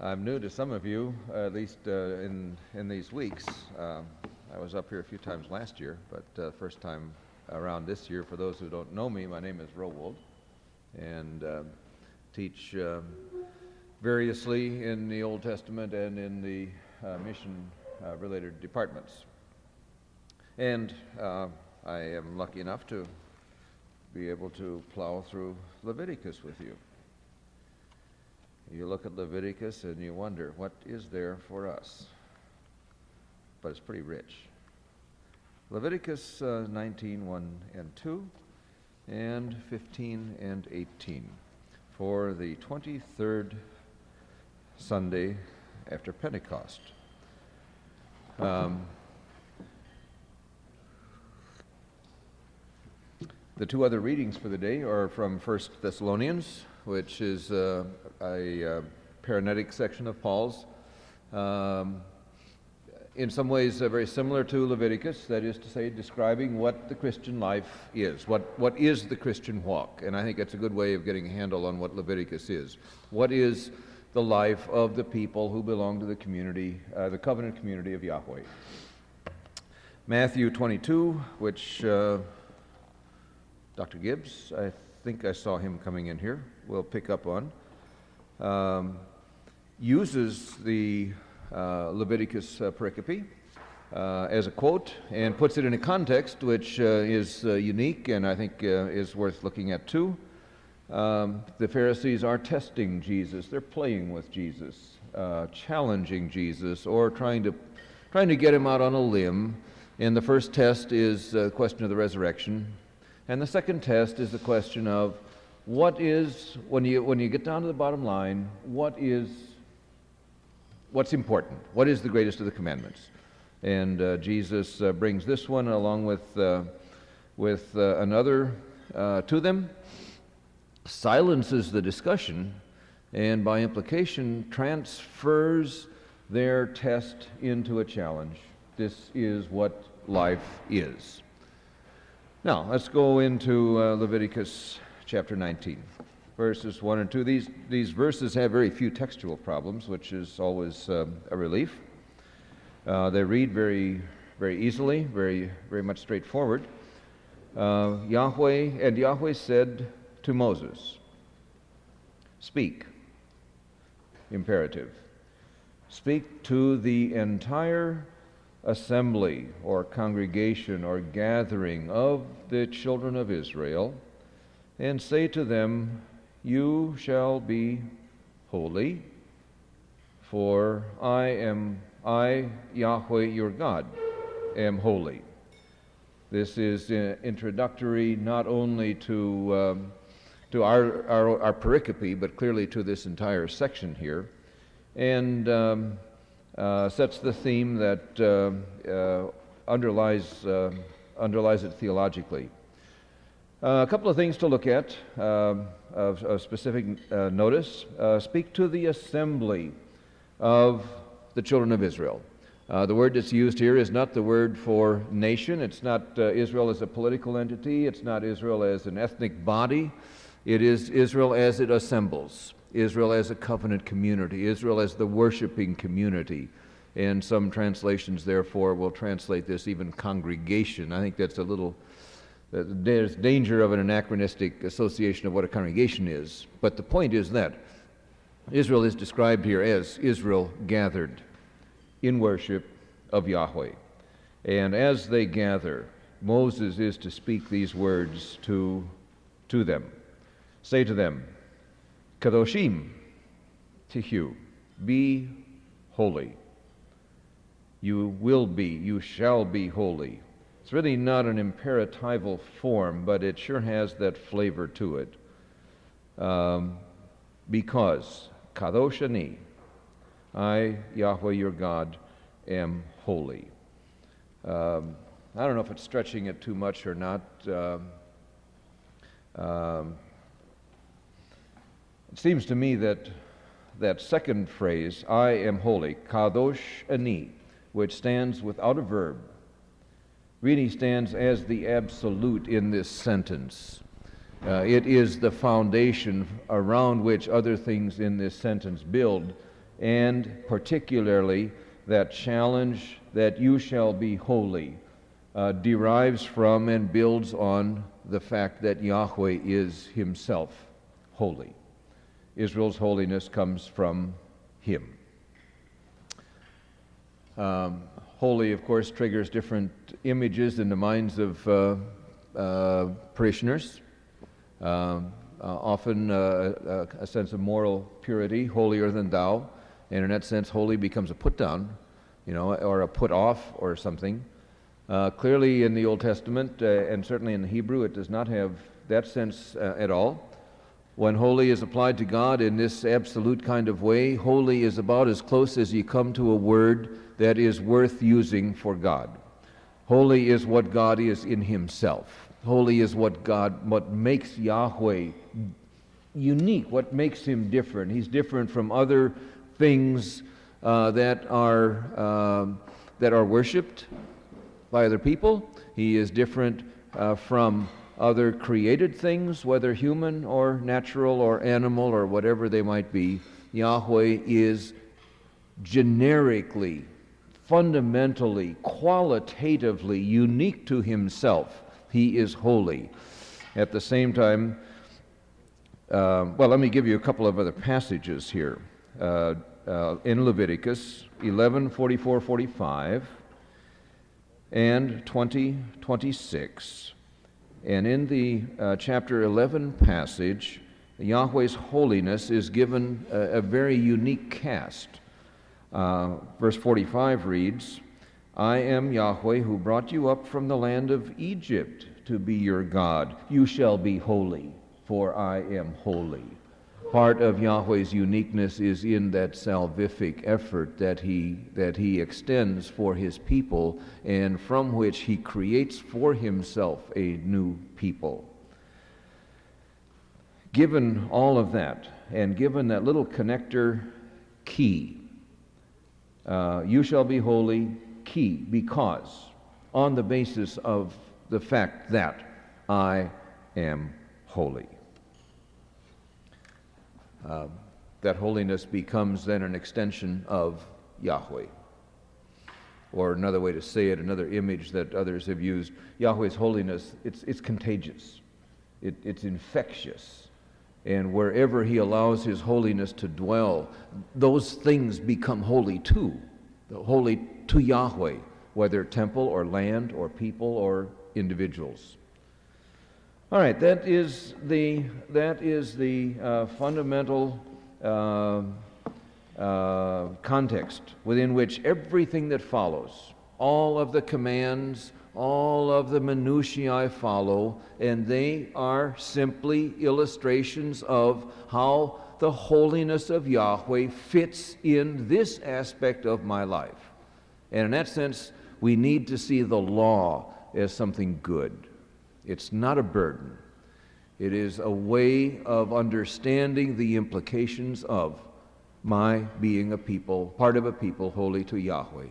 I'm new to some of you, at least in these weeks. I was up here a few times last year, but first time around this year. For those who don't know me, my name is Rowold, and teach variously in the Old Testament and in the mission-related departments. And I am lucky enough to be able to plow through Leviticus with you. You look at Leviticus and you wonder, what is there for us? But it's pretty rich. Leviticus 19, 1 and 2, and 15 and 18 for the 23rd Sunday after Pentecost. The two other readings for the day are from 1 Thessalonians, which is a paranetic section of Paul's. In some ways very similar to Leviticus, that is to say, describing what the Christian life is. What is the Christian walk? And I think it's a good way of getting a handle on what Leviticus is. What is the life of the people who belong to the community, the covenant community of Yahweh? Matthew 22, which Dr. Gibbs, I think I saw him coming in here, we'll pick up on, uses the Leviticus pericope as a quote and puts it in a context which is unique and I think is worth looking at too. The Pharisees are testing Jesus. They're playing with Jesus, challenging Jesus, or trying to get him out on a limb. And the first test is the question of the resurrection. And the second test is the question of what is, when you get down to the bottom line, what's important? What is the greatest of the commandments? And Jesus brings this one along with another to them, silences the discussion, and by implication transfers their test into a challenge. This is what life is. Now, let's go into Leviticus chapter 19, verses 1 and 2. These verses have very few textual problems, which is always a relief. They read very, very easily, very, very much straightforward. Yahweh said to Moses, speak, imperative. Speak to the entire assembly or congregation or gathering of the children of Israel, and say to them, you shall be holy, for I, Yahweh your God, am holy. This is introductory not only to our pericope, but clearly to this entire section here, and sets the theme that underlies it theologically. A couple of things to look at of specific notice. Speak to the assembly of the children of Israel. The word that's used here is not the word for nation. It's not Israel as a political entity. It's not Israel as an ethnic body. It is Israel as it assembles. Israel as a covenant community. Israel as the worshiping community. And some translations, therefore, will translate this even congregation. I think that's a little... There's danger of an anachronistic association of what a congregation is. But the point is that Israel is described here as Israel gathered in worship of Yahweh. And as they gather, Moses is to speak these words to them. Say to them, Kadoshim Tihu, be holy. You shall be holy. It's really not an imperatival form, but it sure has that flavor to it. Because, Kadosh Ani, I, Yahweh your God, am holy. I don't know if it's stretching it too much or not. It seems to me that second phrase, I am holy, Kadosh Ani, which stands without a verb, really stands as the absolute in this sentence. It is the foundation around which other things in this sentence build, and particularly that challenge that you shall be holy derives from and builds on the fact that Yahweh is himself holy. Israel's holiness comes from him. Holy, of course, triggers different images in the minds of parishioners. Often a sense of moral purity, holier than thou, and in that sense, holy becomes a put down, or a put off or something. Clearly in the Old Testament, and certainly in the Hebrew, it does not have that sense at all. When holy is applied to God in this absolute kind of way, holy is about as close as you come to a word that is worth using for God. Holy is what God is in himself. Holy is what makes Yahweh unique, what makes him different. He's different from other things that are worshipped by other people. He is different from other created things, whether human or natural or animal or whatever they might be. Yahweh is generically, fundamentally, qualitatively unique to himself. He is holy. At the same time, let me give you a couple of other passages here. In Leviticus 11:44-45 and 20:26. And in the chapter 11 passage, Yahweh's holiness is given a very unique cast. Verse 45 reads, I am Yahweh who brought you up from the land of Egypt to be your God. You shall be holy, for I am holy. Part of Yahweh's uniqueness is in that salvific effort that he extends for his people, and from which he creates for himself a new people. Given all of that, and given that little connector key, you shall be holy, key, because, on the basis of the fact that I am holy. That holiness becomes then an extension of Yahweh. Or another way to say it, another image that others have used, Yahweh's holiness, it's contagious. It's infectious. And wherever he allows his holiness to dwell, those things become holy too. Holy to Yahweh, whether temple or land or people or individuals. All right, that is the fundamental context within which everything that follows, all of the commands, all of the minutiae follow, and they are simply illustrations of how the holiness of Yahweh fits in this aspect of my life. And in that sense, we need to see the law as something good. It's not a burden. It is a way of understanding the implications of my being a people, part of a people holy to Yahweh.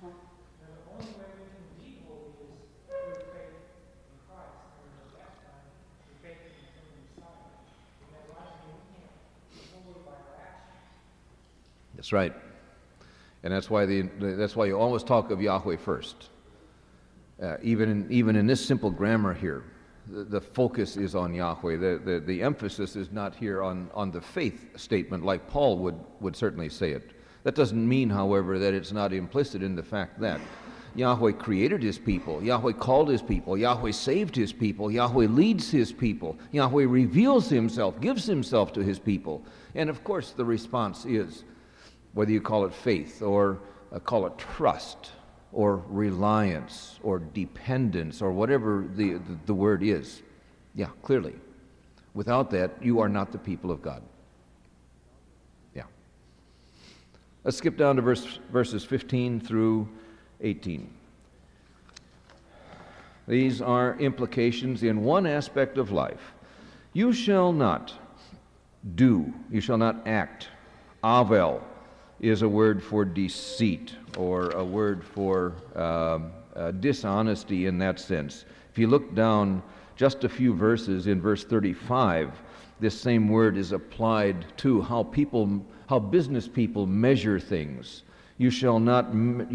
That's right. And that's why you always talk of Yahweh first. Even in this simple grammar here, the focus is on Yahweh. The emphasis is not here on the faith statement like Paul would certainly say it. That doesn't mean, however, that it's not implicit in the fact that Yahweh created his people, Yahweh called his people, Yahweh saved his people, Yahweh leads his people, Yahweh reveals himself, gives himself to his people. And of course the response is, whether you call it faith or call it trust or reliance or dependence or whatever the word is. Yeah, clearly. Without that, you are not the people of God. Yeah. Let's skip down to verses 15 through 18. These are implications in one aspect of life. You shall not do, you shall not act. Avel is a word for deceit or a word for dishonesty in that sense. If you look down just a few verses in verse 35, this same word is applied to how how business people measure things. You shall not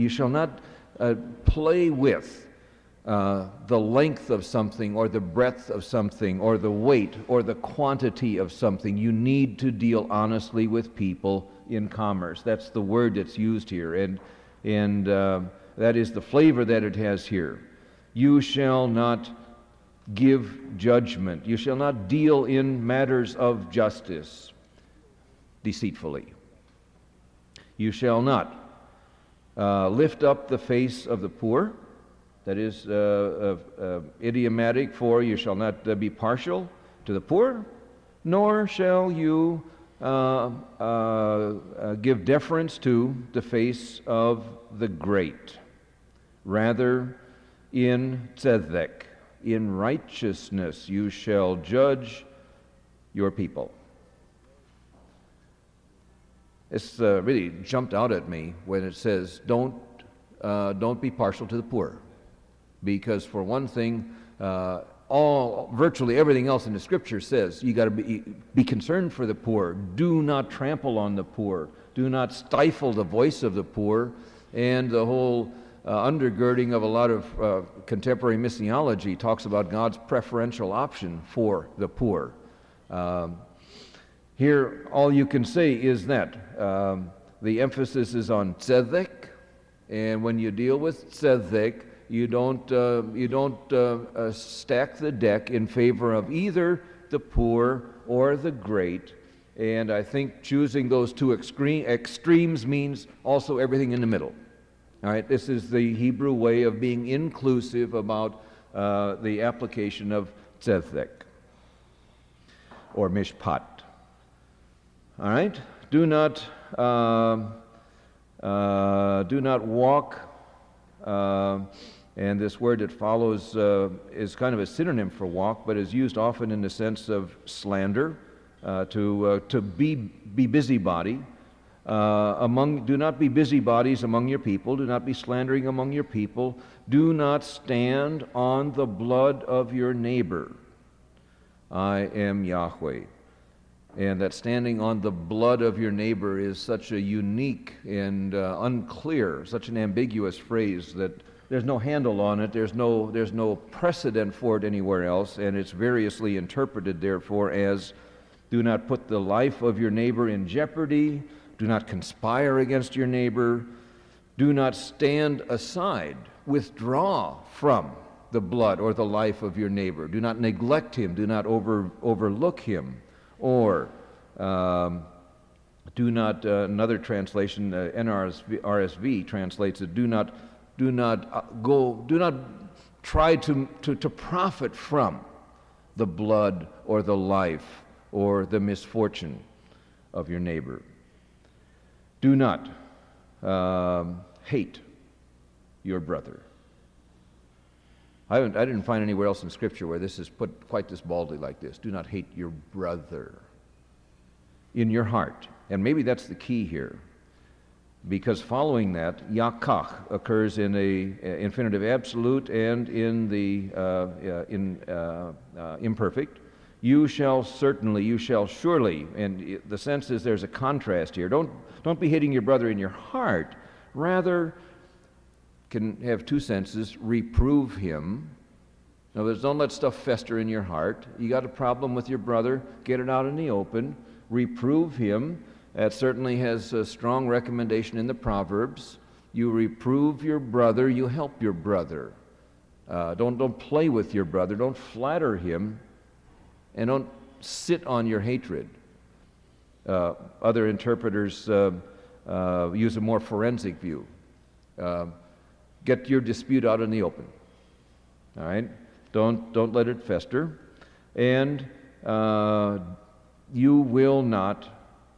play with the length of something or the breadth of something or the weight or the quantity of something. You need to deal honestly with people in commerce. That's the word that's used here, and that is the flavor that it has here. You shall not give judgment. You shall not deal in matters of justice deceitfully. You shall not lift up the face of the poor. That is idiomatic for you shall not be partial to the poor, nor shall you give deference to the face of the great. Rather, in tzedek, in righteousness, you shall judge your people. It's really jumped out at me when it says, don't be partial to the poor. Because for one thing, virtually everything else in the Scripture says you got to be concerned for the poor. Do not trample on the poor. Do not stifle the voice of the poor. And the whole undergirding of a lot of contemporary missiology talks about God's preferential option for the poor. Here, all you can say is that the emphasis is on tzedek, and when you deal with tzedek, you don't stack the deck in favor of either the poor or the great. And I think choosing those two extremes means also everything in the middle. All right, this is the Hebrew way of being inclusive about the application of tzedek or mishpat. All right, do not walk. And this word that follows is kind of a synonym for walk, but is used often in the sense of slander, to be busybody. Do not be busybodies among your people. Do not be slandering among your people. Do not stand on the blood of your neighbor. I am Yahweh. And that standing on the blood of your neighbor is such a unique and unclear, such an ambiguous phrase that there's no handle on it, there's no precedent for it anywhere else, and it's variously interpreted, therefore, as do not put the life of your neighbor in jeopardy, do not conspire against your neighbor, do not stand aside, withdraw from the blood or the life of your neighbor, do not neglect him, do not overlook him, or do not, another translation, NRSV translates it, do not try to profit from the blood or the life or the misfortune of your neighbor. Do not hate your brother. I didn't find anywhere else in Scripture where this is put quite this baldly like this. Do not hate your brother in your heart. And maybe that's the key here. Because following that, yakach occurs in a infinitive absolute and in the imperfect. You shall certainly, you shall surely, and the sense is there's a contrast here. Don't be hating your brother in your heart. Rather, can have two senses, reprove him. In other words, don't let stuff fester in your heart. You got a problem with your brother, get it out in the open. Reprove him. That certainly has a strong recommendation in the Proverbs. You reprove your brother, you help your brother. Don't play with your brother, don't flatter him, and don't sit on your hatred. Other interpreters use a more forensic view. Get your dispute out in the open. All right? Don't let it fester. And you will not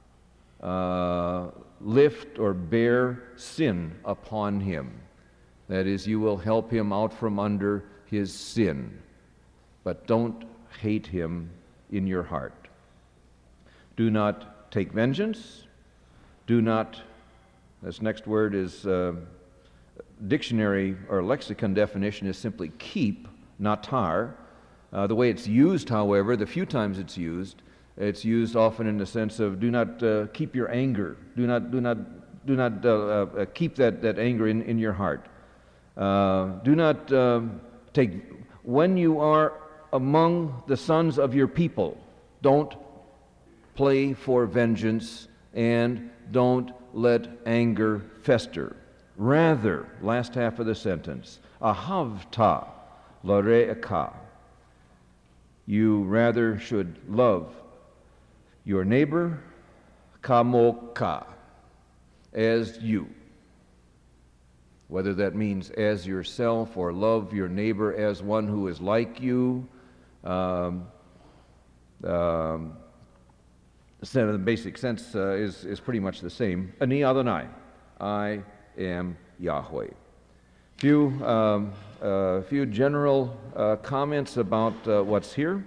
lift or bear sin upon him. That is, you will help him out from under his sin. But don't hate him in your heart. Do not take vengeance. Do not, this next word is, dictionary or lexicon definition is simply keep, not tar. The way it's used, however, the few times it's used, It's used often in the sense of do not keep your anger. Do not keep that anger in your heart. Do not when you are among the sons of your people, don't play for vengeance and don't let anger fester. Rather, last half of the sentence, ahavta lare'eka. You rather should love your neighbor kamoka, as you. Whether that means as yourself or love your neighbor as one who is like you. The basic sense is pretty much the same. Ani Adonai, I am Yahweh. Few general comments about what's here.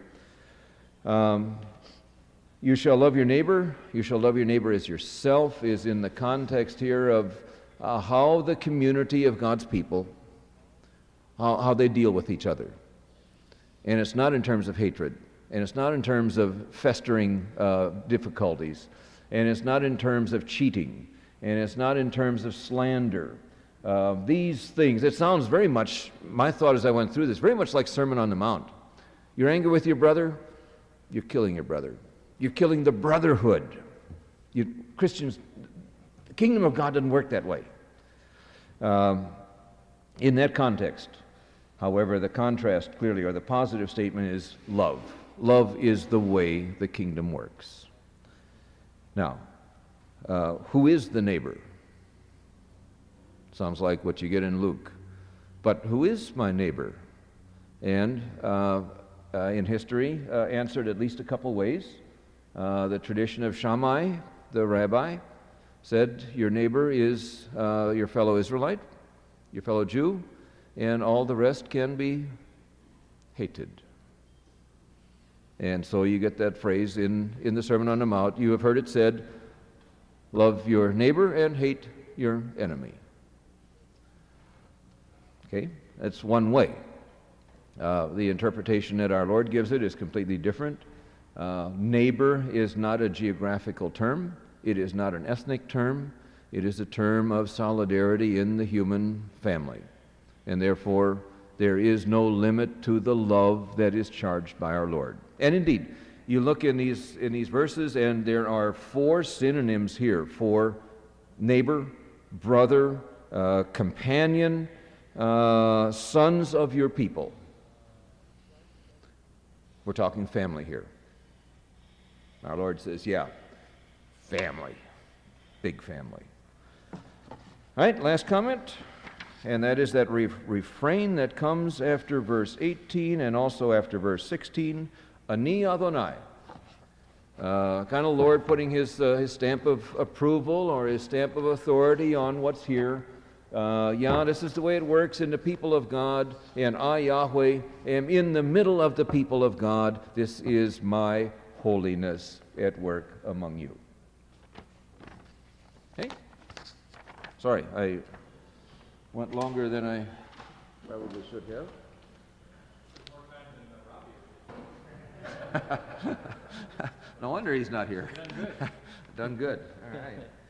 You shall love your neighbor. You shall love your neighbor as yourself is in the context here of how the community of God's people, how they deal with each other. And it's not in terms of hatred. And it's not in terms of festering difficulties. And it's not in terms of cheating. And it's not in terms of slander. These things, it sounds very much, my thought as I went through this, very much like Sermon on the Mount. You're angry with your brother, you're killing your brother. You're killing the brotherhood. Christians, the kingdom of God doesn't work that way. In that context, however, the contrast clearly, or the positive statement is love. Love is the way the kingdom works. Now, who is the neighbor? Sounds like what you get in Luke. But who is my neighbor? And in history, answered at least a couple ways. The tradition of Shammai, the rabbi, said your neighbor is your fellow Israelite, your fellow Jew, and all the rest can be hated. And so you get that phrase in the Sermon on the Mount. You have heard it said, love your neighbor and hate your enemy. Okay, that's one way. The interpretation that our Lord gives it is completely different. Neighbor is not a geographical term. It is not an ethnic term. It is a term of solidarity in the human family. And therefore, there is no limit to the love that is charged by our Lord. And indeed, you look in these verses, and there are 4 synonyms here for neighbor, brother, companion, sons of your people. We're talking family here. Our Lord says, yeah, family, big family. All right, last comment, and that is that refrain that comes after verse 18 and also after verse 16, Ani Adonai. Kind of Lord putting his stamp of approval or his stamp of authority on what's here. This is the way it works in the people of God, and I, Yahweh, am in the middle of the people of God. This is my holiness at work among you. Okay? Sorry, I went longer than I probably should have. No wonder he's not here. Done good. All right.